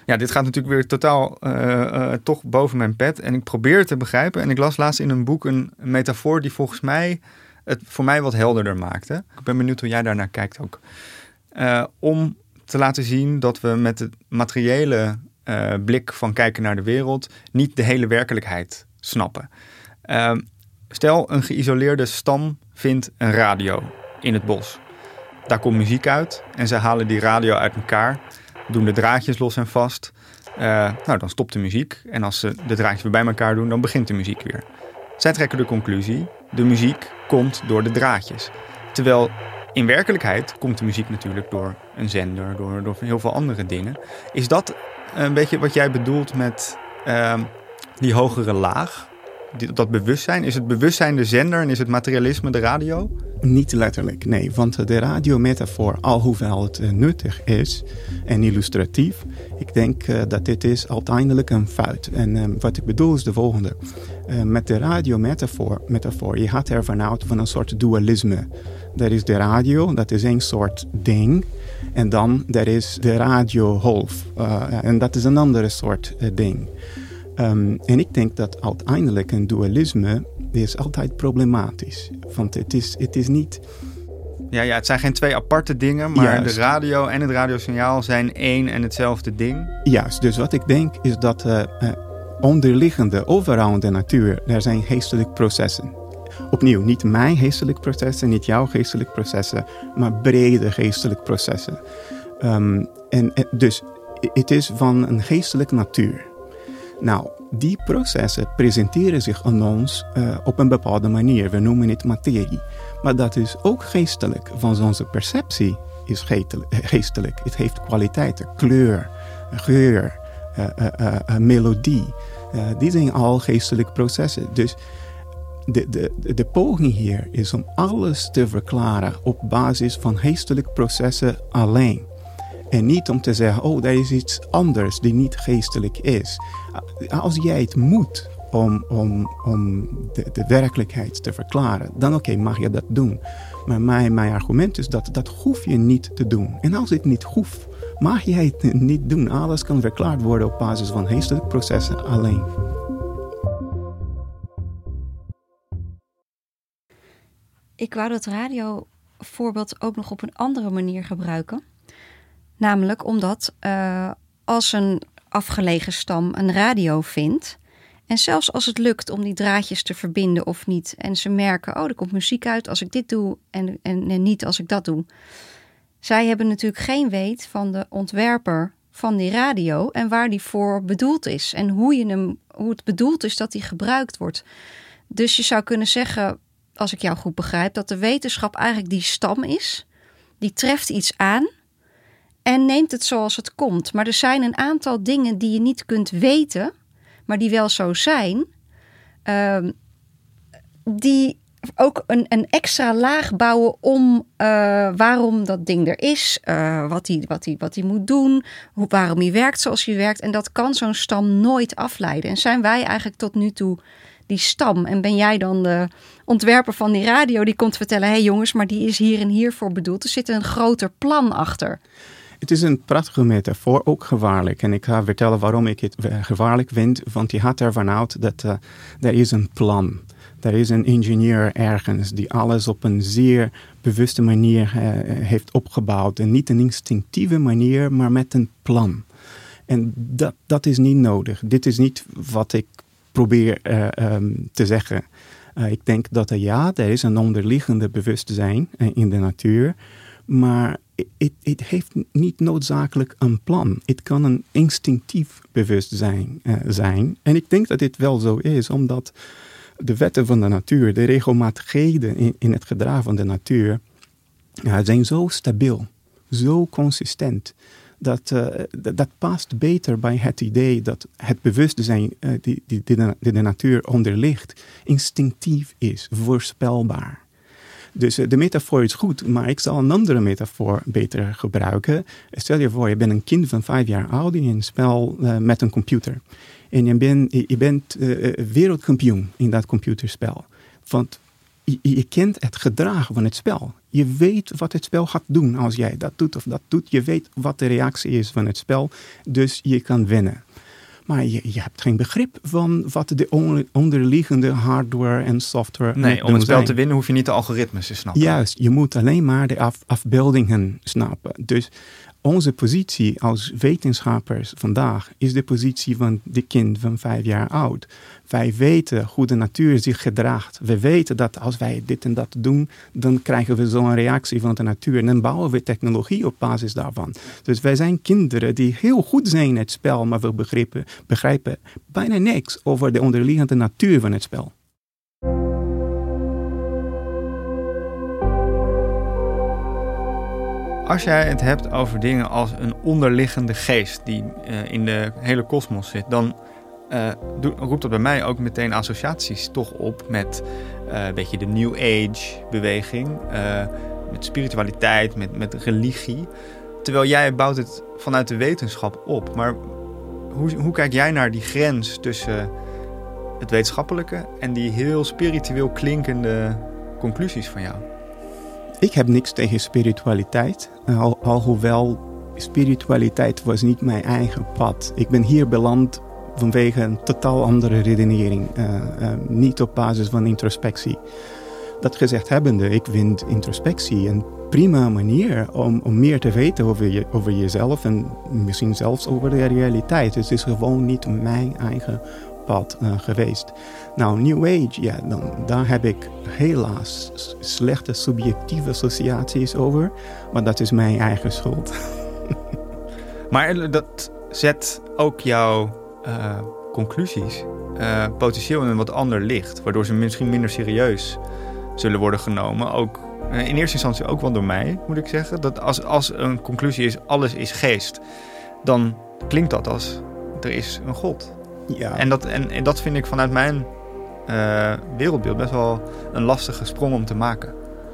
Ja, dit gaat natuurlijk weer totaal uh, uh, toch boven mijn pet. En ik probeer het te begrijpen. En ik las laatst in een boek een, een metafoor die volgens mij het voor mij wat helderder maakte. Ik ben benieuwd hoe jij daarnaar kijkt ook. Uh, om te laten zien dat we met de materiële uh, blik van kijken naar de wereld niet de hele werkelijkheid snappen. Uh, stel, een geïsoleerde stam vindt een radio in het bos. Daar komt muziek uit en ze halen die radio uit elkaar, doen de draadjes los en vast. Uh, nou, dan stopt de muziek. En als ze de draadjes weer bij elkaar doen, dan begint de muziek weer. Zij trekken de conclusie, de muziek komt door de draadjes. Terwijl in werkelijkheid komt de muziek natuurlijk door een zender, door, door heel veel andere dingen. Is dat een beetje wat jij bedoelt met uh, die hogere laag? Die, dat bewustzijn? Is het bewustzijn de zender en is het materialisme de radio? Niet letterlijk, nee. Want de radiometafoor, alhoewel het uh, nuttig is en illustratief, ik denk uh, dat dit is uiteindelijk een fout. En uh, wat ik bedoel is de volgende. Uh, met de radiometafoor, metafoor, je gaat ervan uit van een soort dualisme. Er is de radio, dat is een soort ding. En dan er is de radiogolf. Uh, en dat is een andere soort uh, ding. Um, en ik denk dat uiteindelijk een dualisme is altijd problematisch. Want het is, het is niet... Ja, ja, het zijn geen twee aparte dingen, maar Juist. de radio en het radiosignaal zijn één en hetzelfde ding. Juist, dus wat ik denk is dat uh, uh, onderliggende, overal in de natuur, er zijn geestelijke processen. Opnieuw, niet mijn geestelijke processen, niet jouw geestelijke processen, maar brede geestelijke processen. Um, en, en dus het is van een geestelijke natuur. Nou, die processen presenteren zich aan ons uh, op een bepaalde manier. We noemen het materie. Maar dat is ook geestelijk, want onze perceptie is geestelijk. Het heeft kwaliteiten, kleur, geur, uh, uh, uh, uh, melodie. Uh, die zijn al geestelijke processen. Dus de, de, de poging hier is om alles te verklaren op basis van geestelijke processen alleen. En niet om te zeggen, oh, er is iets anders die niet geestelijk is. Als jij het moet om, om, om de, de werkelijkheid te verklaren, dan oké, okay, mag je dat doen. Maar mijn, mijn argument is dat dat hoef je niet te doen. En als het niet hoeft, mag jij het niet doen. Alles kan verklaard worden op basis van geestelijke processen alleen. Ik wou dat radiovoorbeeld ook nog op een andere manier gebruiken. Namelijk omdat uh, als een afgelegen stam een radio vindt, en zelfs als het lukt om die draadjes te verbinden of niet, en ze merken, oh, er komt muziek uit als ik dit doe en, en, en niet als ik dat doe. Zij hebben natuurlijk geen weet van de ontwerper van die radio en waar die voor bedoeld is en hoe, je hem, hoe het bedoeld is dat die gebruikt wordt. Dus je zou kunnen zeggen, als ik jou goed begrijp, dat de wetenschap eigenlijk die stam is, die treft iets aan en neemt het zoals het komt. Maar er zijn een aantal dingen die je niet kunt weten, maar die wel zo zijn, uh, die ook een, een extra laag bouwen om uh, waarom dat ding er is, uh, wat hij wat hij, wat hij moet doen, hoe, waarom hij werkt zoals hij werkt. En dat kan zo'n stam nooit afleiden. En zijn wij eigenlijk tot nu toe die stam? En ben jij dan de ontwerper van die radio die komt vertellen, hé hey jongens, maar die is hier en hiervoor bedoeld. Er zit een groter plan achter. Het is een prachtige metafoor, ook gevaarlijk. En ik ga vertellen waarom ik het gevaarlijk vind. Want je gaat ervan uit dat uh, er is een plan. Er is een ingenieur ergens die alles op een zeer bewuste manier uh, heeft opgebouwd. En niet een instinctieve manier, maar met een plan. En dat, dat is niet nodig. Dit is niet wat ik probeer uh, um, te zeggen. Uh, ik denk dat er ja, er is een onderliggende bewustzijn uh, in de natuur. Maar het, het heeft niet noodzakelijk een plan. Het kan een instinctief bewustzijn uh, zijn. En ik denk dat dit wel zo is, omdat de wetten van de natuur, de regelmatigheden in, in het gedrag van de natuur, uh, zijn zo stabiel, zo consistent. Dat, uh, dat, dat past beter bij het idee dat het bewustzijn uh, die, die, die, de, die de natuur onderligt, instinctief is, voorspelbaar. Dus uh, de metafoor is goed, maar ik zal een andere metafoor beter gebruiken. Stel je voor, je bent een kind van vijf jaar oud in een spel uh, met een computer. En je, ben, je bent uh, wereldkampioen in dat computerspel. Want je, je kent het gedrag van het spel. Je weet wat het spel gaat doen als jij dat doet of dat doet. Je weet wat de reactie is van het spel, dus je kan winnen. Maar je, je hebt geen begrip van wat de onderliggende hardware en software Nee, om het spel zijn. te winnen hoef je niet de algoritmes te snappen. Juist, je moet alleen maar de af, afbeeldingen snappen. Dus onze positie als wetenschappers vandaag is de positie van de kind van vijf jaar oud. Wij weten hoe de natuur zich gedraagt. We weten dat als wij dit en dat doen, dan krijgen we zo'n reactie van de natuur. En dan bouwen we technologie op basis daarvan. Dus wij zijn kinderen die heel goed zijn in het spel, maar we begrijpen, begrijpen bijna niks over de onderliggende natuur van het spel. Als jij het hebt over dingen als een onderliggende geest die uh, in de hele kosmos zit, dan uh, do- roept dat bij mij ook meteen associaties toch op met uh, een beetje de New Age beweging, uh, met spiritualiteit, met, met religie. Terwijl jij bouwt het vanuit de wetenschap op. Maar hoe, hoe kijk jij naar die grens tussen het wetenschappelijke en die heel spiritueel klinkende conclusies van jou? Ik heb niks tegen spiritualiteit, al, alhoewel spiritualiteit was niet mijn eigen pad. Ik ben hier beland vanwege een totaal andere redenering, uh, uh, niet op basis van introspectie. Dat gezegd hebbende, ik vind introspectie een prima manier om, om meer te weten over, je, over jezelf en misschien zelfs over de realiteit. Het is gewoon niet mijn eigen pad uh, geweest. Nou, New Age, ja, dan, daar heb ik helaas slechte subjectieve associaties over. Maar dat is mijn eigen schuld. Maar dat zet ook jouw uh, conclusies uh, potentieel in een wat ander licht. Waardoor ze misschien minder serieus zullen worden genomen. Ook, uh, in eerste instantie ook wel door mij, moet ik zeggen. Dat als, als een conclusie is, alles is geest, dan klinkt dat als, er is een God. Ja. En, dat, en, en dat vind ik vanuit mijn uh, wereldbeeld best wel een lastige sprong om te maken.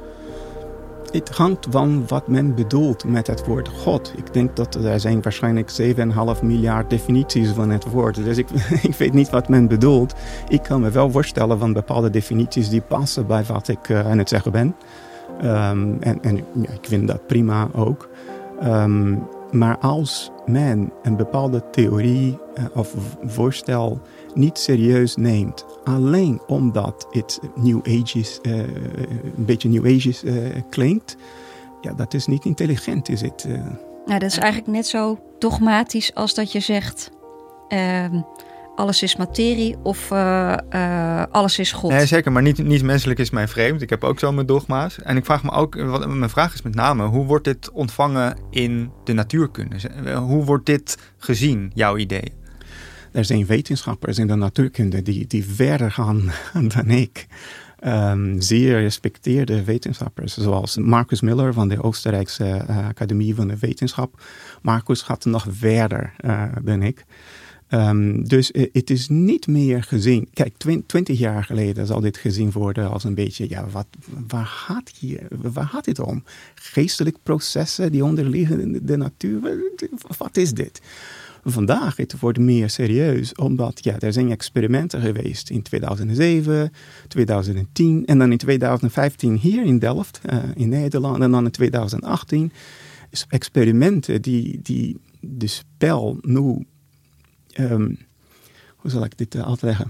Het hangt van wat men bedoelt met het woord God. Ik denk dat er zijn waarschijnlijk zeven komma vijf miljard definities van het woord. Dus ik, ik weet niet wat men bedoelt. Ik kan me wel voorstellen van bepaalde definities die passen bij wat ik uh, aan het zeggen ben. Um, en en ja, ik vind dat prima ook. Um, maar als men een bepaalde theorie uh, of voorstel niet serieus neemt, alleen omdat het New Ages, uh, een beetje New Ages uh, klinkt, ja, dat is niet intelligent, is het? Uh. Nou, dat is eigenlijk net zo dogmatisch als dat je zegt, uh, alles is materie of uh, uh, alles is God. Nee, zeker, maar niet, niet menselijk is mij vreemd. Ik heb ook zo mijn dogma's. En ik vraag me ook, wat, mijn vraag is met name, hoe wordt dit ontvangen in de natuurkunde? Hoe wordt dit gezien, jouw ideeën? Er zijn wetenschappers in de natuurkunde die, die verder gaan dan ik. Um, zeer gerespecteerde wetenschappers, zoals Marcus Miller van de Oostenrijkse uh, Academie van de Wetenschap. Marcus gaat nog verder uh, dan ik. Um, dus uh, het is niet meer gezien. Kijk, twintig jaar geleden zal dit gezien worden als een beetje, ja, wat, waar gaat hier, waar gaat het om? Geestelijke processen die onderliggen de, de natuur, wat is dit? Vandaag het wordt meer serieus, omdat ja, er zijn experimenten geweest in tweeduizend zeven, tweeduizend tien en dan in tweeduizend vijftien hier in Delft, uh, in Nederland, en dan in tweeduizend achttien. Experimenten die, die de spel nu, um, hoe zal ik dit uh, uitleggen?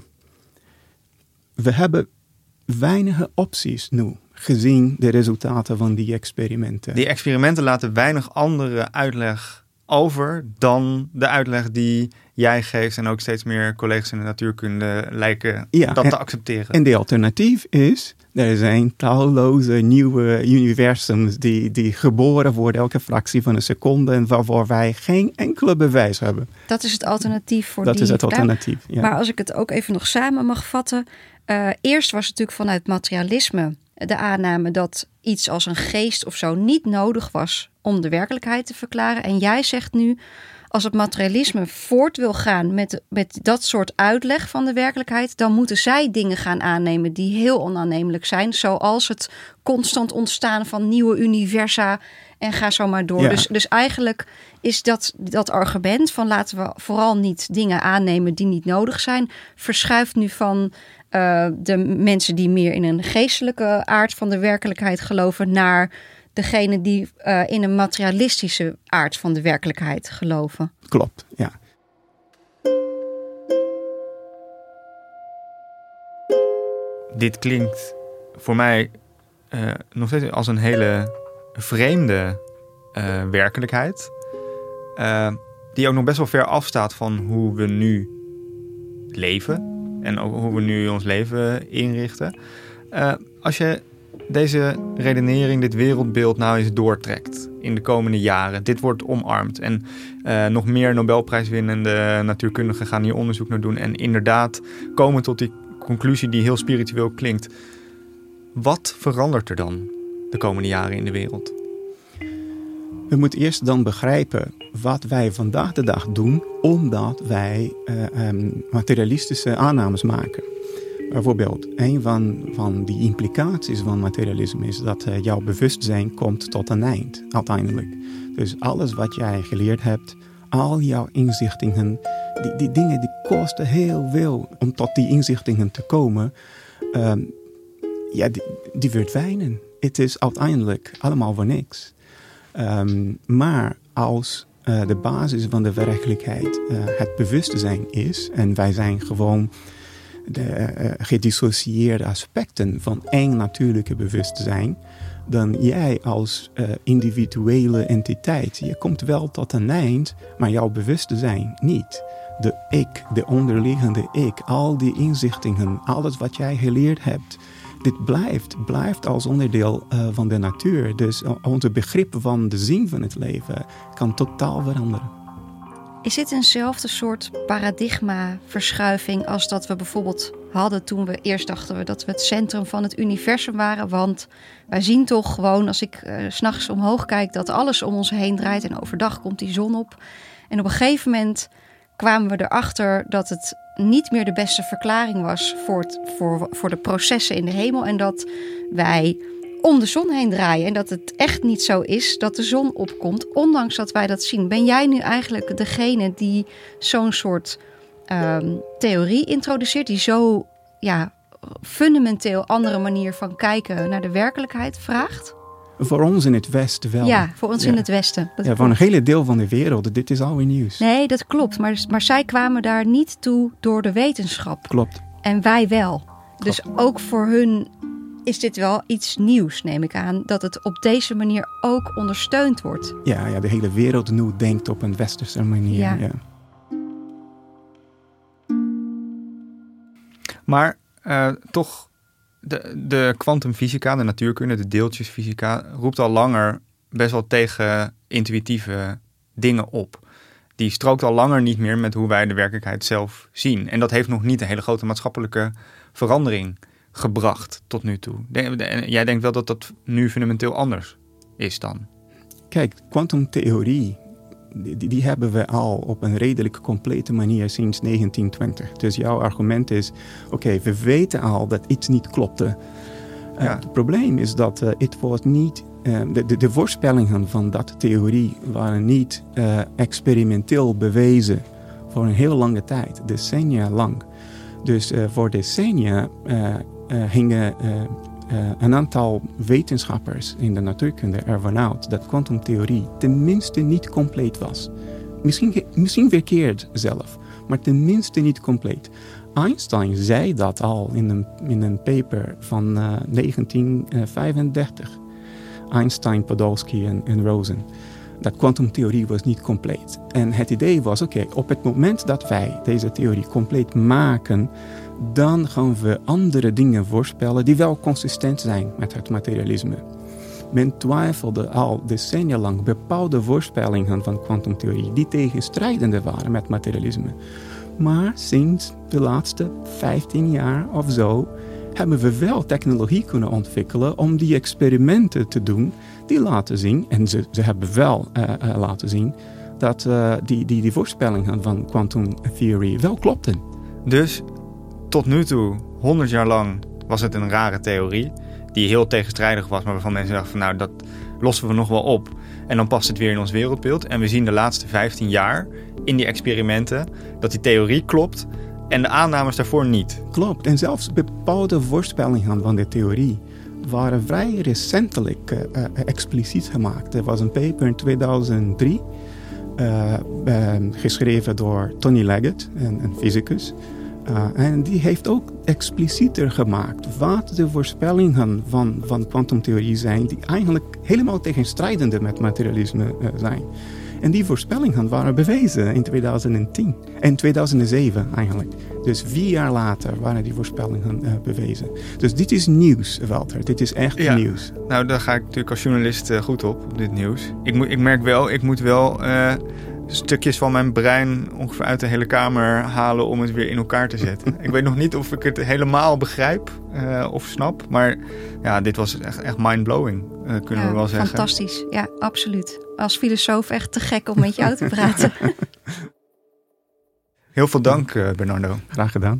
We hebben weinige opties nu, gezien de resultaten van die experimenten. Die experimenten laten weinig andere uitleg over dan de uitleg die jij geeft en ook steeds meer collega's in de natuurkunde lijken ja, dat en, te accepteren. En de alternatief is, er zijn talloze nieuwe universums die, die geboren worden elke fractie van een seconde en waarvoor wij geen enkele bewijs hebben. Dat is het alternatief voor dat die... Dat is het alternatief, ja. Maar als ik het ook even nog samen mag vatten. Uh, eerst was het natuurlijk vanuit materialisme de aanname dat iets als een geest of zo niet nodig was om de werkelijkheid te verklaren. En jij zegt nu, als het materialisme voort wil gaan met, met dat soort uitleg van de werkelijkheid, dan moeten zij dingen gaan aannemen die heel onaannemelijk zijn. Zoals het constant ontstaan van nieuwe universa en ga zo maar door. Ja. Dus, dus eigenlijk is dat, dat argument van laten we vooral niet dingen aannemen die niet nodig zijn, verschuift nu van uh, de mensen die meer in een geestelijke aard van de werkelijkheid geloven, naar degene die uh, in een materialistische aard van de werkelijkheid geloven. Klopt, ja. Dit klinkt voor mij uh, nog steeds als een hele vreemde uh, werkelijkheid. Uh, die ook nog best wel ver afstaat van hoe we nu leven. En ook hoe we nu ons leven inrichten. Uh, als je deze redenering, dit wereldbeeld nou eens doortrekt in de komende jaren. Dit wordt omarmd. En uh, nog meer Nobelprijswinnende natuurkundigen gaan hier onderzoek naar doen. En inderdaad komen tot die conclusie die heel spiritueel klinkt. Wat verandert er dan de komende jaren in de wereld? We moeten eerst dan begrijpen wat wij vandaag de dag doen, omdat wij uh, um, materialistische aannames maken. Bijvoorbeeld, een van, van die implicaties van materialisme is dat uh, jouw bewustzijn komt tot een eind, uiteindelijk. Dus alles wat jij geleerd hebt, al jouw inzichtingen, die, die dingen die kosten heel veel om tot die inzichtingen te komen. Um, ja, die, die verdwijnen. Het is uiteindelijk allemaal voor niks. Um, maar als uh, de basis van de werkelijkheid uh, het bewustzijn is, en wij zijn gewoon de uh, gedissocieerde aspecten van één natuurlijke bewustzijn, dan jij als uh, individuele entiteit, je komt wel tot een eind, maar jouw bewustzijn niet. De ik, de onderliggende ik, al die inzichtingen, alles wat jij geleerd hebt, dit blijft, blijft als onderdeel uh, van de natuur. Dus uh, onze begrip van de zin van het leven kan totaal veranderen. Is dit eenzelfde soort paradigmaverschuiving als dat we bijvoorbeeld hadden toen we eerst dachten we dat we het centrum van het universum waren? Want wij zien toch gewoon, als ik uh, 's nachts omhoog kijk, dat alles om ons heen draait en overdag komt die zon op. En op een gegeven moment kwamen we erachter dat het niet meer de beste verklaring was voor, het, voor, voor de processen in de hemel. En dat wij om de zon heen draaien. En dat het echt niet zo is dat de zon opkomt, ondanks dat wij dat zien. Ben jij nu eigenlijk degene die zo'n soort um, theorie introduceert, die zo ja, fundamenteel andere manier van kijken naar de werkelijkheid vraagt? Voor ons in het Westen wel. Ja, voor ons ja. in het Westen. Dat ja, voor een hele deel van de wereld. Dit is alweer nieuws. Nee, dat klopt. Maar, maar zij kwamen daar niet toe door de wetenschap. Klopt. En wij wel. Klopt. Dus ook voor hun is dit wel iets nieuws, neem ik aan. Dat het op deze manier ook ondersteund wordt. Ja, ja, de hele wereld nu denkt op een westerse manier. Ja. Ja. Maar uh, toch... De, de kwantumfysica, de natuurkunde, de deeltjesfysica roept al langer best wel tegen intuïtieve dingen op. Die strookt al langer niet meer met hoe wij de werkelijkheid zelf zien. En dat heeft nog niet een hele grote maatschappelijke verandering gebracht tot nu toe. Jij denkt wel dat dat nu fundamenteel anders is dan? Kijk, kwantumtheorie, die, die hebben we al op een redelijk complete manier sinds negentien twintig. Dus jouw argument is, oké, okay, we weten al dat iets niet klopte. Uh, ja. Het probleem is dat uh, het was niet, uh, de, de, de voorspellingen van dat theorie waren niet uh, experimenteel bewezen voor een heel lange tijd, decennia lang. Dus uh, voor decennia uh, uh, gingen uh, uh, een aantal wetenschappers in de natuurkunde ervan uit dat kwantumtheorie tenminste niet compleet was. Misschien, misschien verkeerd zelf, maar tenminste niet compleet. Einstein zei dat al in een, in een paper van uh, negentien vijfendertig. Einstein, Podolsky en, en Rosen. Dat kwantumtheorie was niet compleet. En het idee was, oké, okay, op het moment dat wij deze theorie compleet maken, dan gaan we andere dingen voorspellen die wel consistent zijn met het materialisme. Men twijfelde al decennia lang bepaalde voorspellingen van kwantumtheorie die tegenstrijdende waren met materialisme. Maar sinds de laatste vijftien jaar of zo hebben we wel technologie kunnen ontwikkelen om die experimenten te doen die laten zien, en ze, ze hebben wel uh, uh, laten zien, dat uh, die, die, die voorspellingen van quantum theory wel klopten. Dus tot nu toe, honderd jaar lang, was het een rare theorie die heel tegenstrijdig was, maar waarvan mensen dachten van nou, dat lossen we nog wel op. En dan past het weer in ons wereldbeeld. En we zien de laatste vijftien jaar in die experimenten dat die theorie klopt En de aannames daarvoor niet. Klopt. En zelfs bepaalde voorspellingen van de theorie waren vrij recentelijk uh, uh, expliciet gemaakt. Er was een paper in tweeduizend drie, uh, uh, geschreven door Tony Leggett, een, een fysicus. Uh, en die heeft ook explicieter gemaakt wat de voorspellingen van, van kwantumtheorie zijn, die eigenlijk helemaal tegenstrijdende met materialisme uh, zijn. En die voorspellingen waren bewezen in tweeduizend tien. En tweeduizend zeven eigenlijk. Dus vier jaar later waren die voorspellingen uh, bewezen. Dus dit is nieuws, Walter. Dit is echt ja. nieuws. Nou, daar ga ik natuurlijk als journalist uh, goed op, op dit nieuws. Ik, moet, ik merk wel, ik moet wel uh, stukjes van mijn brein ongeveer uit de hele kamer halen om het weer in elkaar te zetten. Ik weet nog niet of ik het helemaal begrijp uh, of snap. Maar ja, dit was echt, echt mindblowing, uh, kunnen ja, we wel zeggen. Fantastisch, ja, absoluut. Als filosoof echt te gek om met jou te praten. Heel veel dank, uh, Bernardo. Graag gedaan.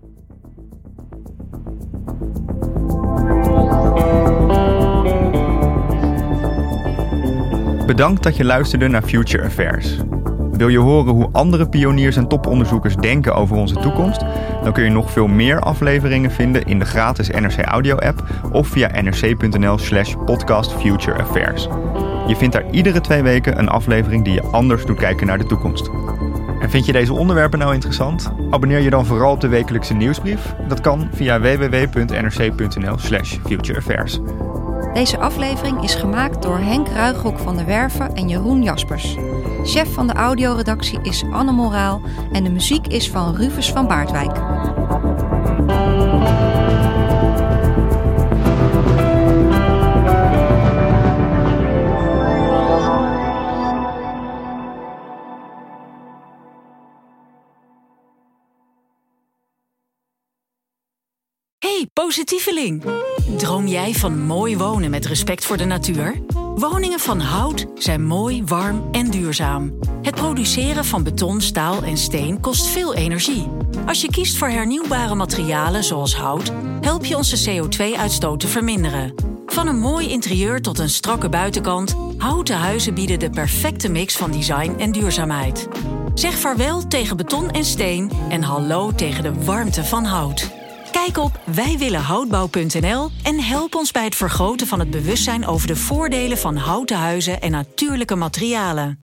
Bedankt dat je luisterde naar Future Affairs. Wil je horen hoe andere pioniers en toponderzoekers denken over onze toekomst? Dan kun je nog veel meer afleveringen vinden in de gratis N R C Audio app of via nrc.nl slash podcast Future Affairs. Je vindt daar iedere twee weken een aflevering die je anders doet kijken naar de toekomst. En vind je deze onderwerpen nou interessant? Abonneer je dan vooral op de wekelijkse nieuwsbrief. Dat kan via www.nrc.nl slash Future Affairs. Deze aflevering is gemaakt door Henk Ruigrok van der Werven en Jeroen Jaspers. Chef van de audioredactie is Anne Moraal en de muziek is van Rufus van Baardwijk. Hey, positieveling! Droom jij van mooi wonen met respect voor de natuur? Woningen van hout zijn mooi, warm en duurzaam. Het produceren van beton, staal en steen kost veel energie. Als je kiest voor hernieuwbare materialen zoals hout, help je onze C O twee uitstoot te verminderen. Van een mooi interieur tot een strakke buitenkant, houten huizen bieden de perfecte mix van design en duurzaamheid. Zeg vaarwel tegen beton en steen en hallo tegen de warmte van hout. Kijk op wij willen houtbouw punt n l en help ons bij het vergroten van het bewustzijn over de voordelen van houten huizen en natuurlijke materialen.